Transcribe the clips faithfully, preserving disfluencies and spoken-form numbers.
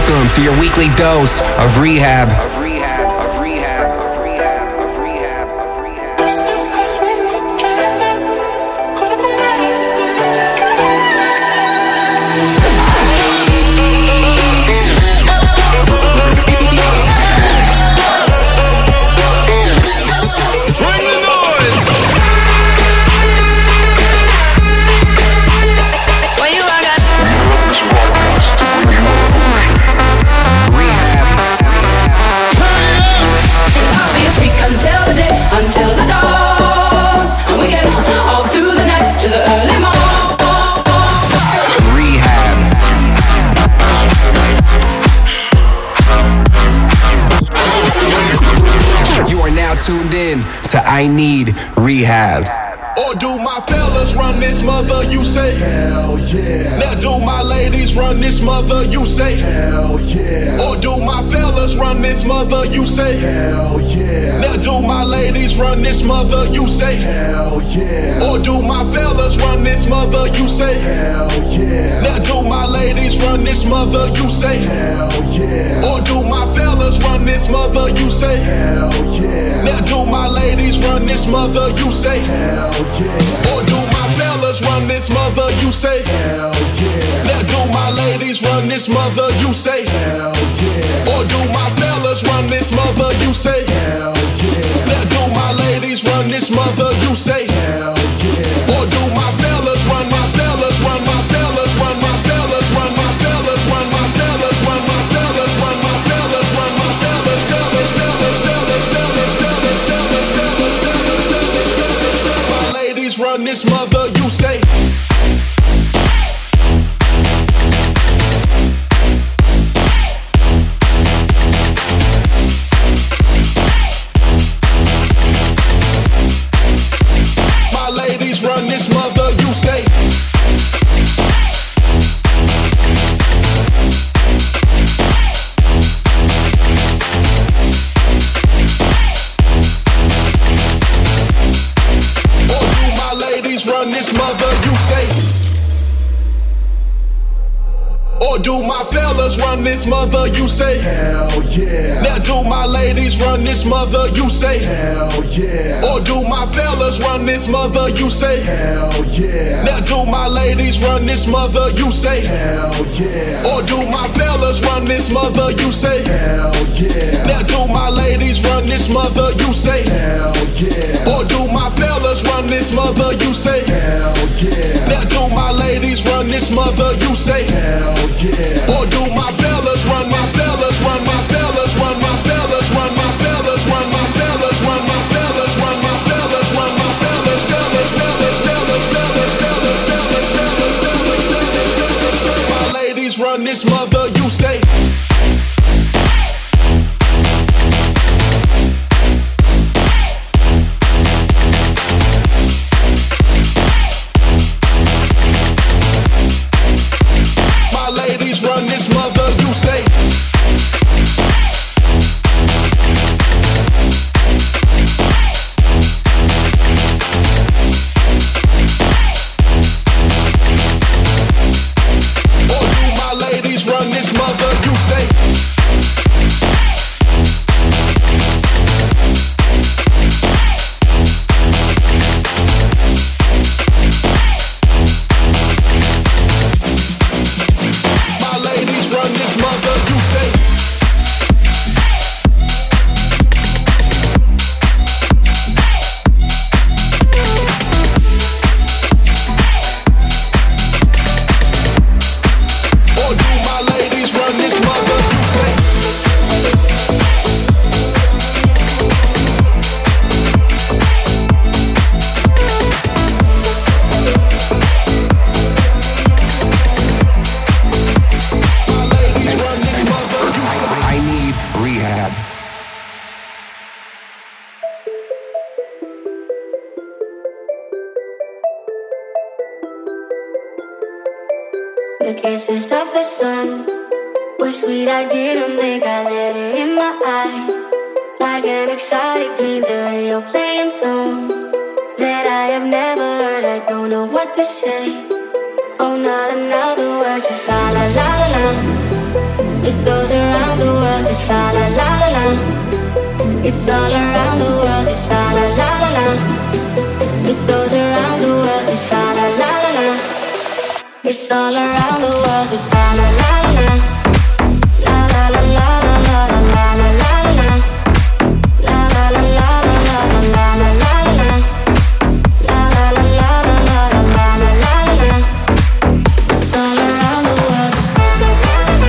Welcome to your weekly dose of rehab. Tuned in to I Need Rehab. Or do my fellas run this mother, you say? Hell yeah. Now do my ladies run this mother, you say? Hell yeah. Or do my fellas run this mother, you say? Hell yeah. Now do my ladies run this mother, you say? Hell yeah. Or do my fellas run this mother, you say? Hell yeah. Now do my ladies run this mother, you say? Hell yeah. Or do my fellas run this mother, you say? Hell yeah. Now do my ladies run this mother, you say? Hell yeah. Or do my fellas run this mother, you say? Hell yeah. Now do my ladies run this mother, you say? Hell yeah. Or do my fellas run this mother, you say? Hell yeah. Now do my ladies run this mother, you say? Hell yeah. Or do my fellas run my fellas run my fellas run my fellas run my fellas run my fellas run my fellas run my fellas run my fellas fellas fellas fellas fellas fellas fellas fellas fellas. My ladies run this mother, you say? My ladies run this mother, you say? Or do my ladies run this mother, you say? Or do my fellas run this mother, you say? Hell yeah. Now do my ladies run this mother, you say? Hell yeah. Or do my fellas run this mother, you say? Hell yeah. Now do my ladies run this mother, you say? Hell yeah. Or do my fellas run this mother, you say? Hell yeah. Now do my ladies run this mother, you say? Hell yeah. Or do my fellas run this mother, you say? Hell yeah. Now do my ladies run this mother, you say? Hell yeah. Or do my fellas run my fellas run my fellas run my fellas run my fellas run my fellas run my fellas run my fellas run my fellas fellas fellas fellas fellas fellas fellas fellas fellas fellas. My ladies run this mother, you say? My ladies run this mother, you say? Or do my ladies run this mother, you say? My ladies run this mother, you say? Or do my ladies run this mother, you say? My ladies run this mother, you say? I Need Rehab. The kisses of the sun were sweet, I didn't blink, I let it in my eyes. Like an exotic dream, the radio playing songs that I have never heard, I don't know what to say. Oh, not another word, just la la la la la. It goes around the world, just la la la la la. It's all around the world, just la la la la la. It goes around the world, just la la la la la. It's all around the world, just la la la la la. La la la la la la la la la la. La la la la la la la la la la. La la la la la la la la la la. It's all around the world, just la la la la.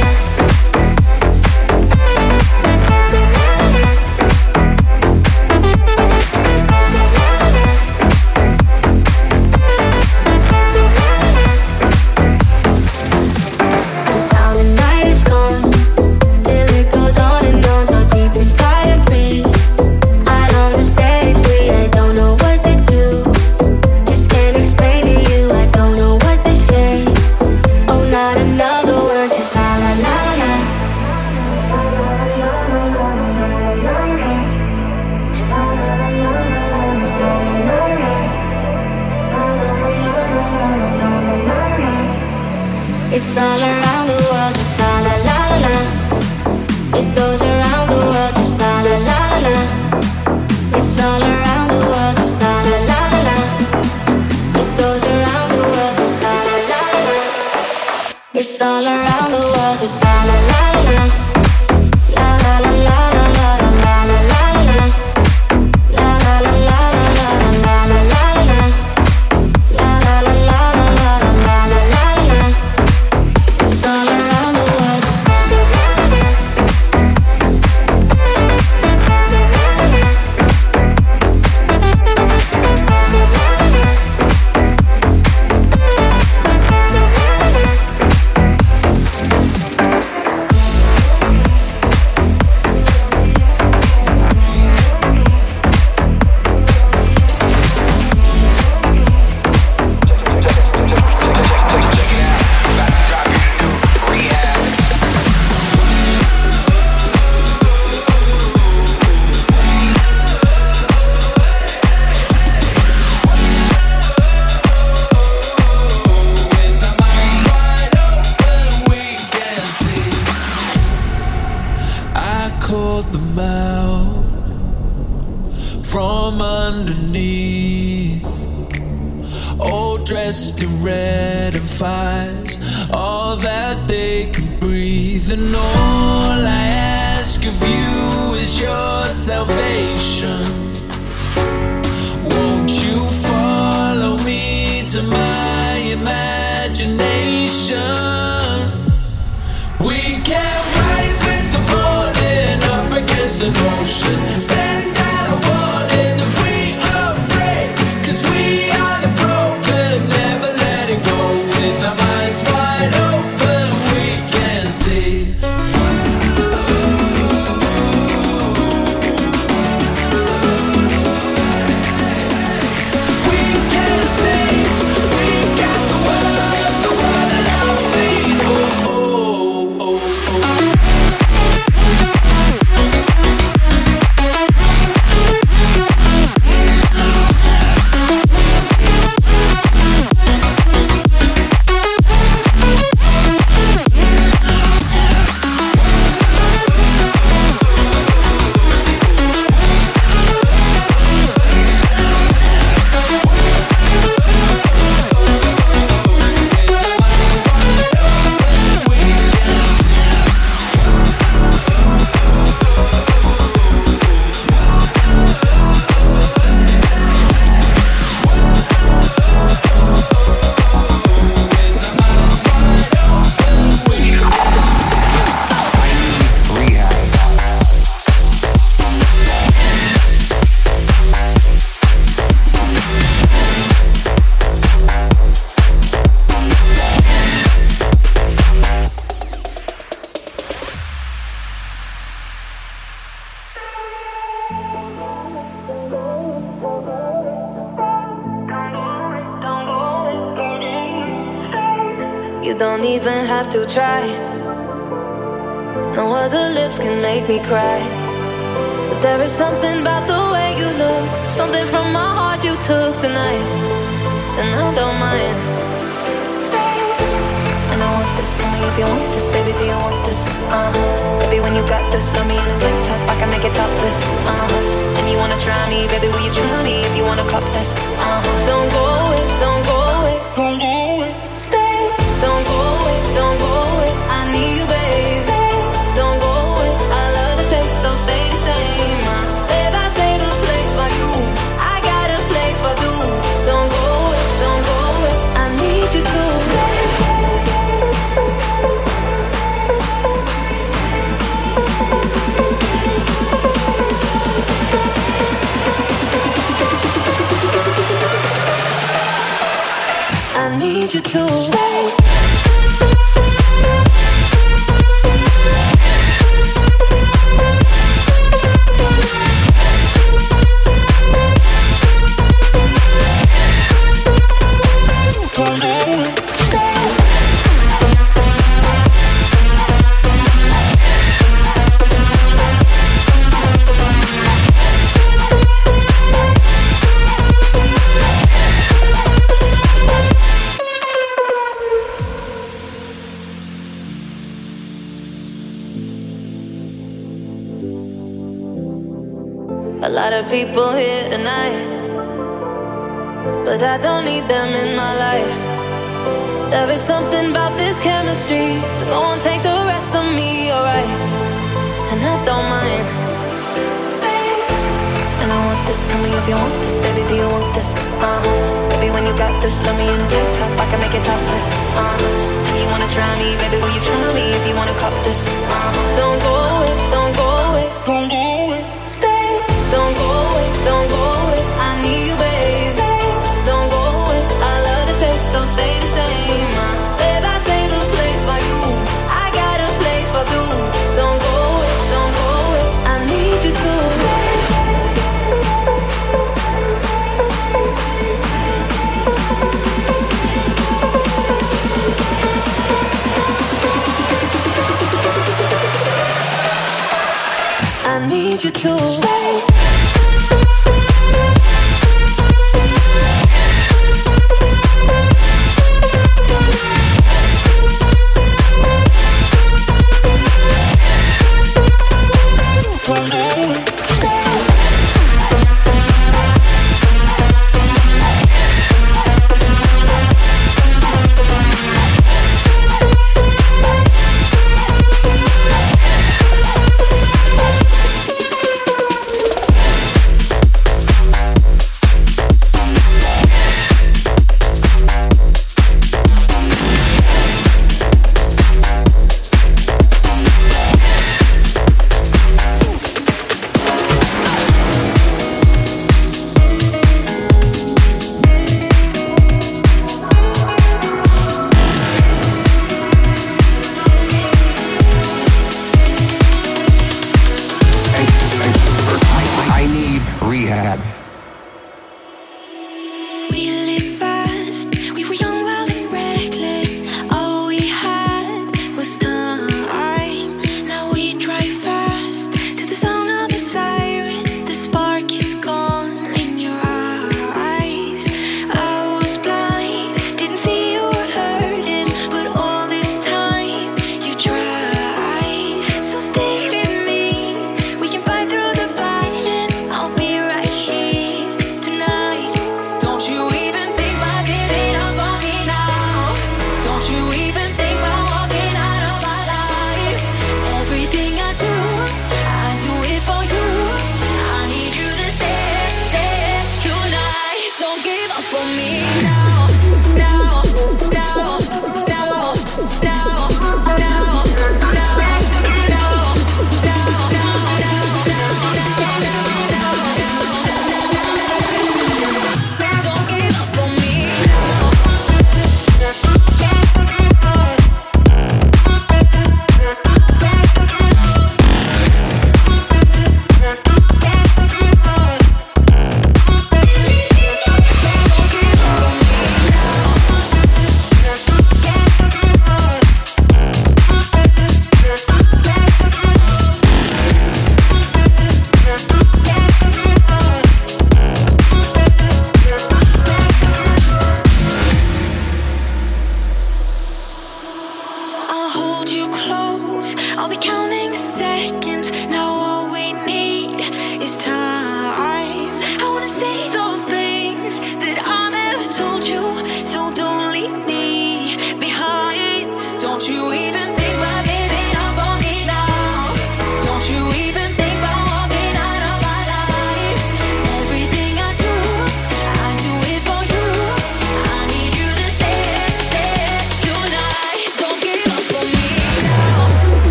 It's all around the world, just la la la la la. It goes around the world, just la la la la la. It's all around the world, just la la la la la. It goes around the world, just la la la la la. It's all around the world, just la la la la la. La la la la la la la la la la. La la la la la la la la la. La la la la la la la la la. It's all around the world, just la la la la. Called them out from underneath, all dressed in red and fives, all that they can breathe. And all I ask of you is your salvation. Won't you follow me to my imagination? We can rise with the morning up against an ocean. Stand at a warning that we are afraid, 'cause we are the broken, never letting go. With our minds wide open, we can see. We can see, we got the world, the world at our feet. Oh, oh, oh, oh. You don't even have to try. No other lips can make me cry. But there is something about the way you look, something from my heart you took tonight, and I don't mind. And I want the this, tell me if you want this, baby, do you want this? Uh, baby, when you got this, love me in a tank top, I can make it topless. Uh, and you wanna try me, baby, will you try me if you wanna cop this? Uh, don't go away, don't go away, don't go away. Stay, don't go away, don't go away. I need you, babe. Stay, don't go away. I love the taste, so stay the same. Uh, babe, I save a place for you. I got a place for two. Don't go away, don't go away. I need you to stay. I need you to stay. A lot of people here tonight, but I don't need them in my life. There is something about this chemistry, so go on, take the rest of me, alright? And I don't mind. Stay. And I want this, tell me if you want this, baby, do you want this? Uh, baby, when you got this, love me in a tank top, I can make it topless. Uh, and you wanna try me, baby, will you try me if you wanna cop this? Uh, don't go away, don't go away, don't go away. Stay. Don't go away, don't go away. I need you, babe. Stay, don't go away. I love the taste, so stay the same. Uh, babe, I save a place for you. I got a place for two. Don't go away, don't go away. I need you to stay. I need you to stay.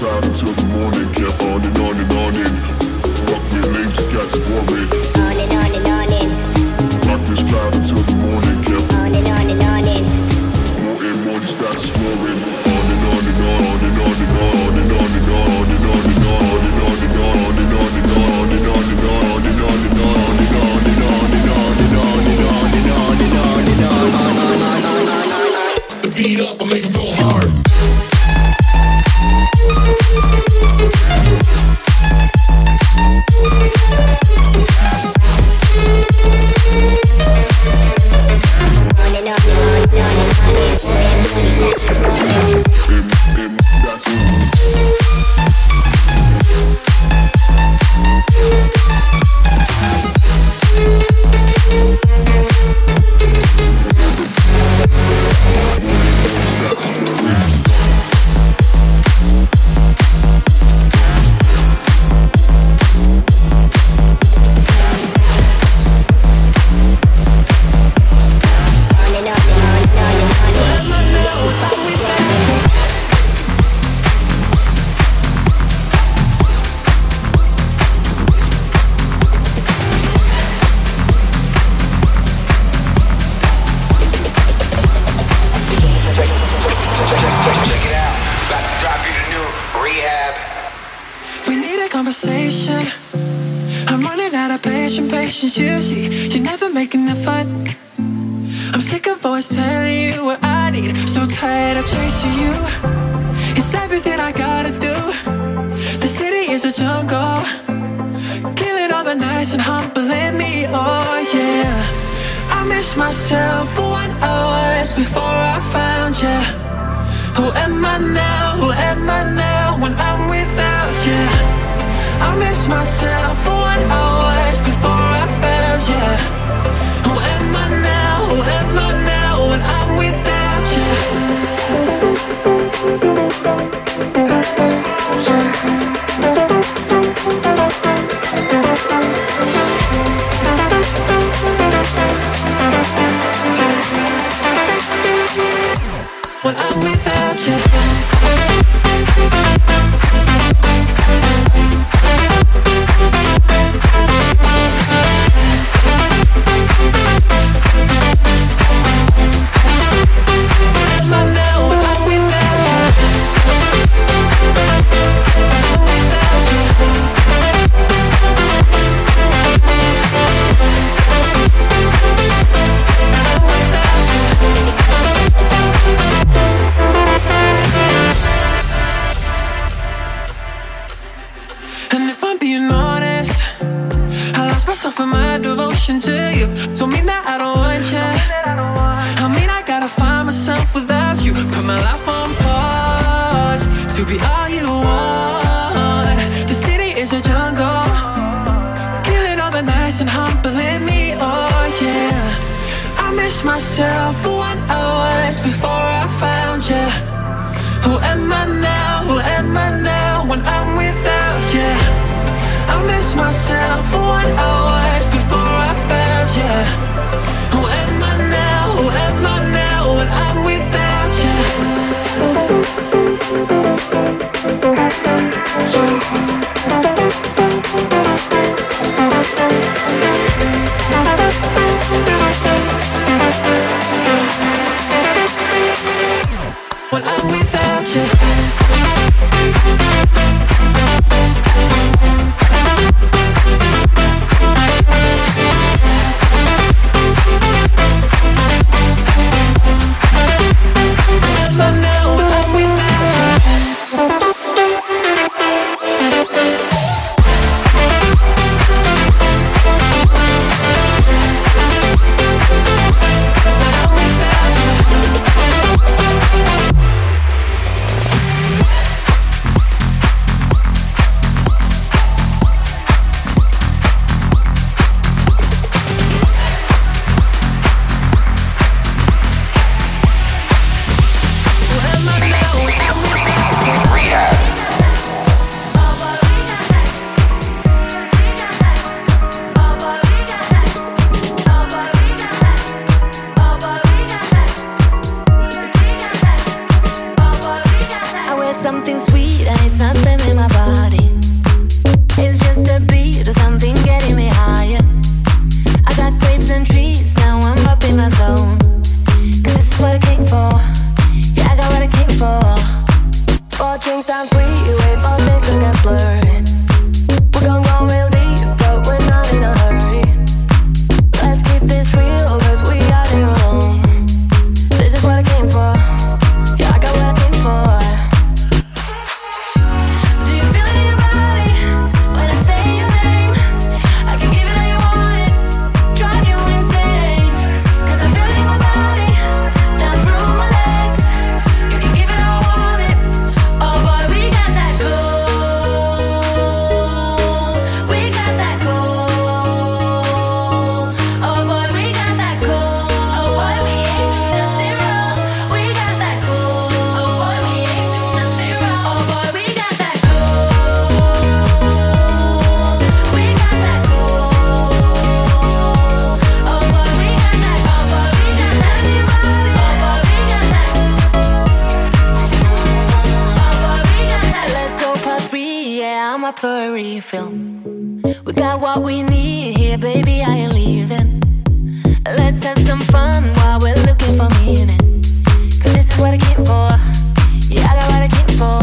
cloud until the morning, kept on and on and on and rock me lame, just got to boring. On and on and on and rock this cloud until the morning, kept on and on and on and more and more, the stats is flooring. On and on and on, on and on and on, on and on and on, and on and on, on and on and on, on and on and on, and on and on, on and on and on, on and on and on and on and on and on and on and on and on. The beat up and make 'em go hard. You see, you never make an effort. I'm sick of always telling you what I need. So tired of chasing you. It's everything I gotta do. The city is a jungle, killing all the nice and humbling me. Oh yeah, I miss myself for one hours before I found you. Who am I now? Who am I now when I'm without you? I miss myself for one hours before I found you. Who am I now? Who am I now when I'm without you? When I'm without you. For my devotion to you, told me that I don't want you. I mean, I gotta find myself without you. Put my life on pause to be all you want. The city is a jungle, killing all the nice and humbling me. Oh yeah, I miss myself for one hours before I found you. Who am I now? Who am I now when I'm without you? I miss myself for one hours before I found you. Who am I now? Who am I now when I'm without when I'm without you. for a refill. We got what we need here, baby, I ain't leaving. Let's have some fun while we're looking for meaning. Cause this is what I came for. Yeah, I got what I came for.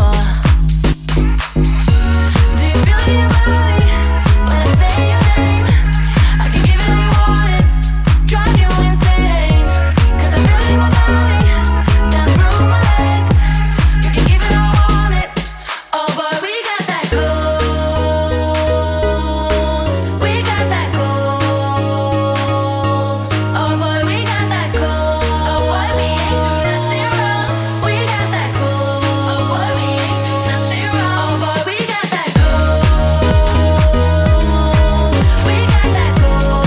Do you feel it in your body when I say your name? I can give it all you want it, drive you insane. Cause I feel it in my body, down through my legs. You can give it all I want it. Oh boy, we got that gold. We got that gold. Oh boy, we got that gold. Oh boy, we ain't do nothing wrong. We got that gold. Oh boy, we ain't do nothing wrong. Oh boy, we got that gold. We got that gold.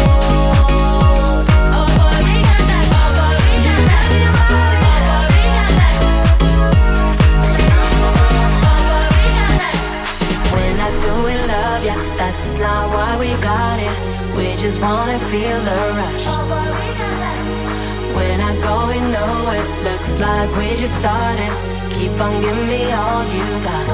Oh boy, we got that. Oh boy, we got that in your body. Oh boy, we got that. Oh boy, we got that. We're not doing love, yeah, that's not why we got it. We just wanna feel the rush. We're not going nowhere, looks like we just started. Keep on giving me all you got.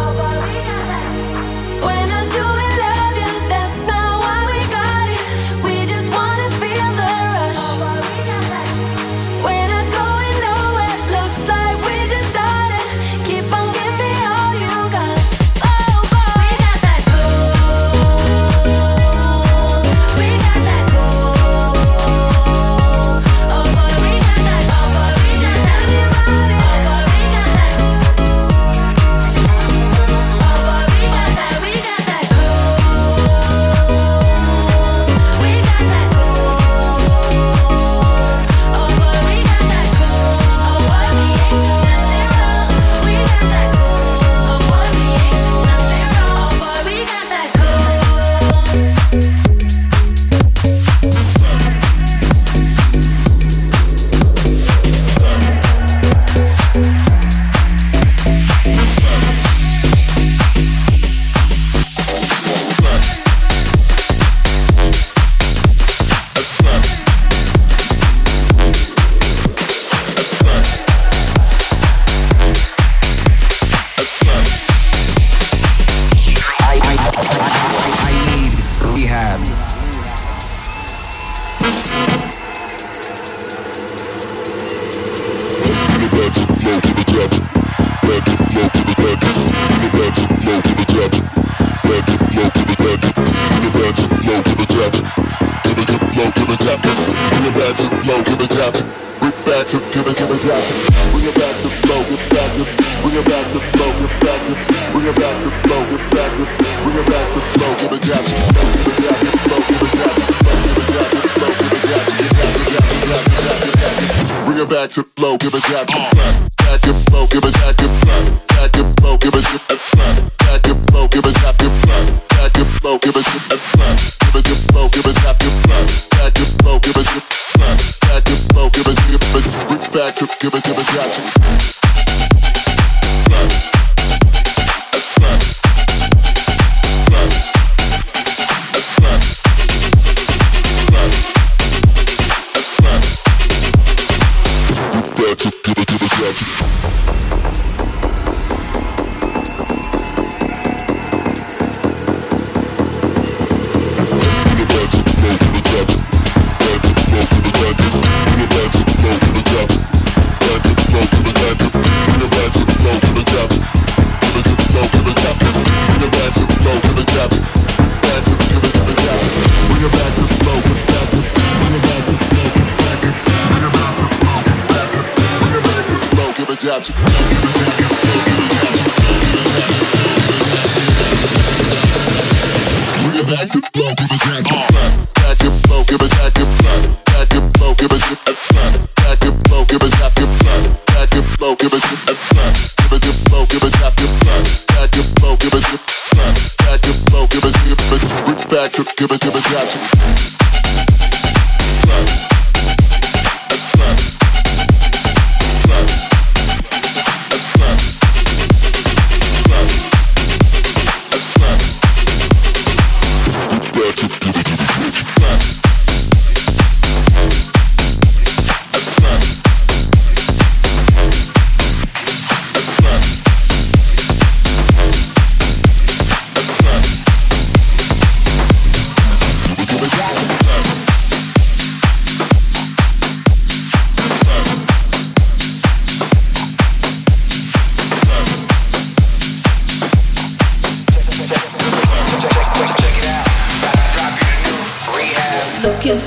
We're not doing love, yeah, that's not why we got it. We just wanna feel the rush. We're not going nowhere, looks like we just started. Keep on giving me all you got. Oh boy, we got that gold. We got that gold. Oh boy, we got that. Oh boy, we got that in your body. Oh boy, we got that. Oh boy, we got that. We got that gold. We got that gold. Oh boy, we got that gold. Oh boy, we ain't do nothing wrong. We got that gold. Oh boy, we ain't do nothing wrong. Oh boy, we got that gold. I, I, I need rehab. Bring it back to low, give it back to back it low, give it back it back it low, give it back it low, give it back it back it low, give it give it low, give it back it back it low, give it back it low, give it give it bring it back to give it give it back to give it give it back to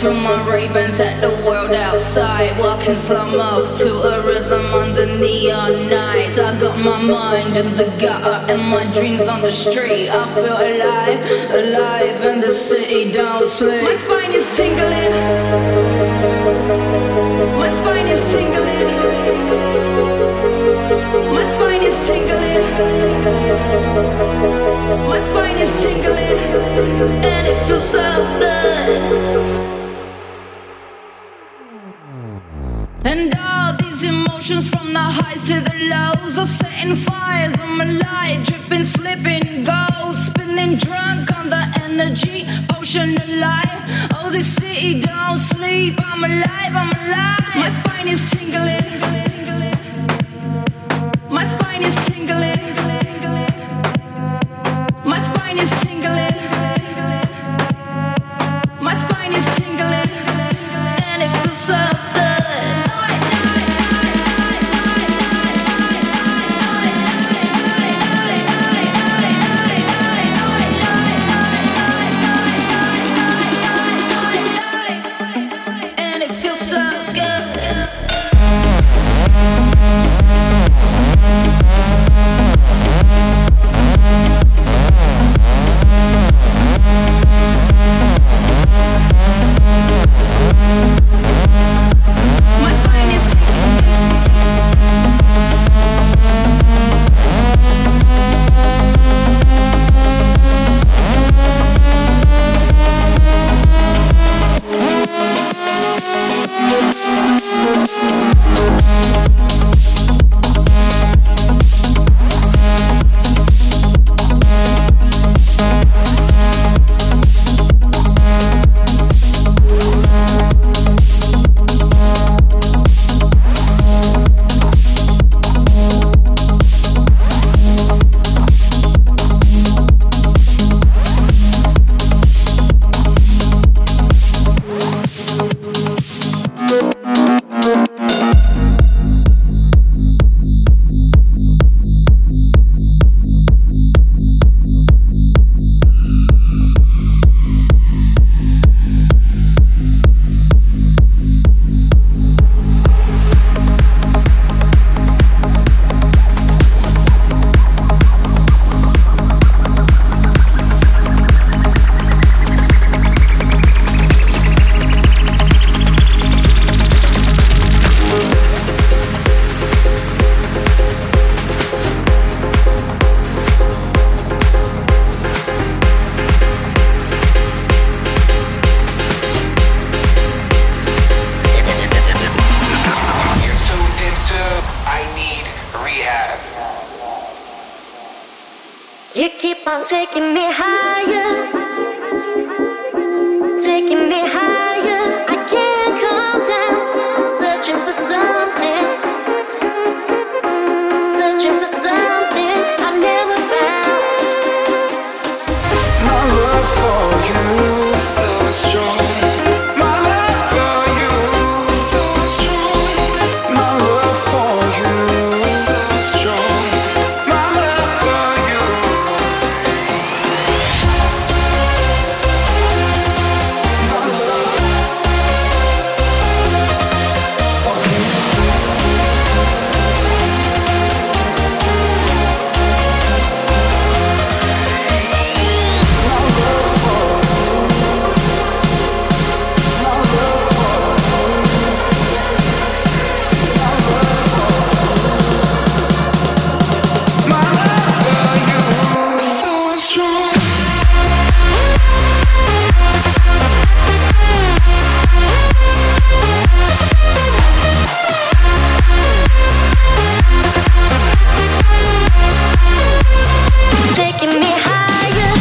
to my Ray-Bans at the world outside. Walking slow-mo to a rhythm under neon nights. I got my mind in the gutter and my dreams on the street. I feel alive, alive in the city, don't sleep. My spine is tingling. My spine is tingling. My spine is tingling. My spine is tingling. And it feels so good. And all these emotions from the highs to the lows are setting fires on my light, dripping, slipping, gold, spinning drunk on the energy, potion of life. Oh, this city don't sleep. I'm alive, I'm alive. My spine is tingling. My spine is tingling. My spine is tingling. My spine is tingling. And it feels so good. You keep on taking me higher, taking me higher. I can't calm down, searching for something, searching for something I've never found. My love for you is so strong. My love for you is so strong. My love for you is so strong. My love for you. My love. My love for you is so strong. Taking me higher.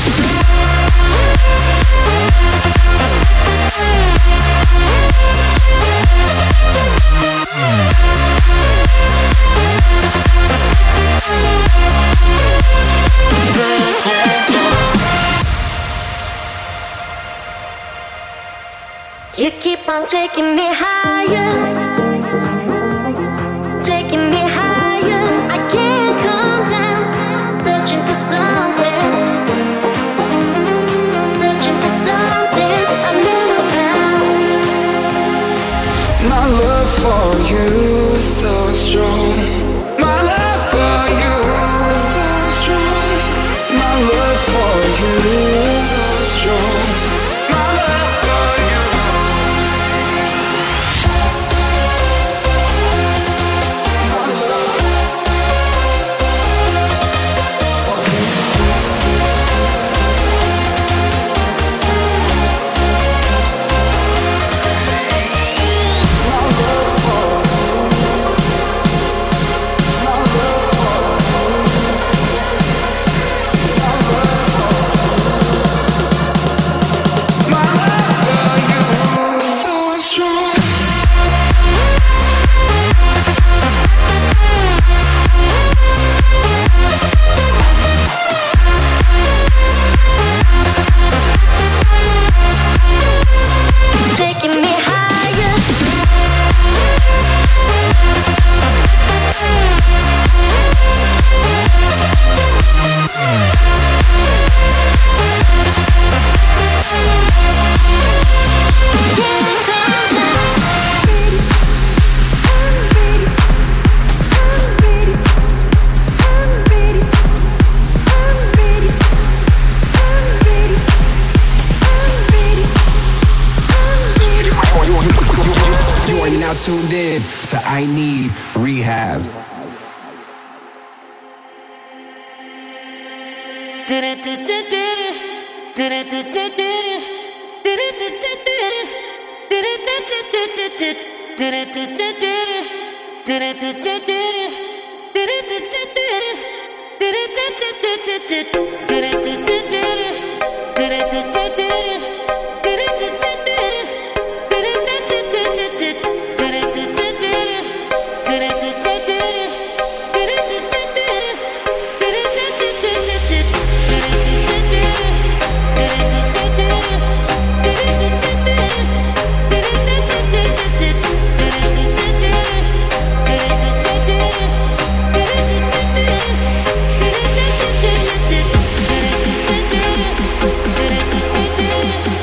You keep on taking me higher, taking me higher. I can't calm down, searching for something, searching for something I've never found. My love for you is so strong. My love for you is so strong. My love for you is so strong. My love for you. My love. Taking me higher. You are now tuned in to I Need Rehab. Did it,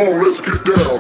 on, let's get down.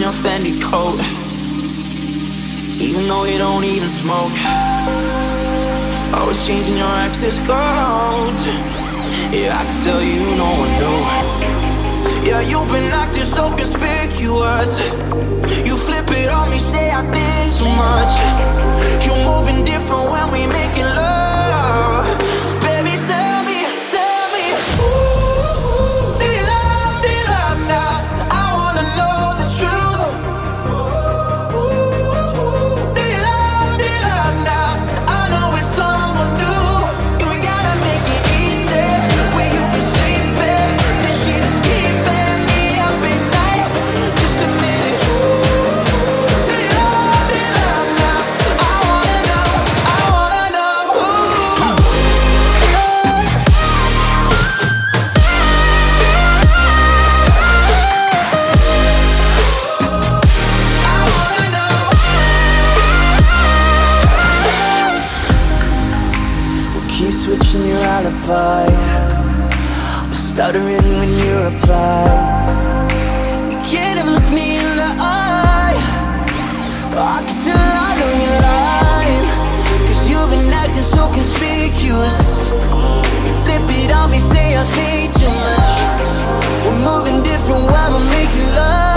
your Fendi coat, even though you don't even smoke. Always changing your access codes. Yeah, I can tell you no one knew. Yeah, you've been acting so conspicuous. You flip it on me, say I think too much. You're moving different when we making love. Baby, tell me, tell me, ooh, do you love, do you love now? I wanna know the truth. Ooh, do you love, do you love now? I know it's someone new. You ain't gotta make it easy. Where you been sleeping, this shit is keeping me up at night. Just a minute. Ooh, do you love, do you love now? I wanna know, I wanna know. Ooh. I wanna know. We'll keep switching your alibi. We're stuttering when you reply. You can't even look me in the eye. I can tell I know you're lying, cause you've been acting so conspicuous. You flip it on me, say I think too much. We're moving different while we're making love.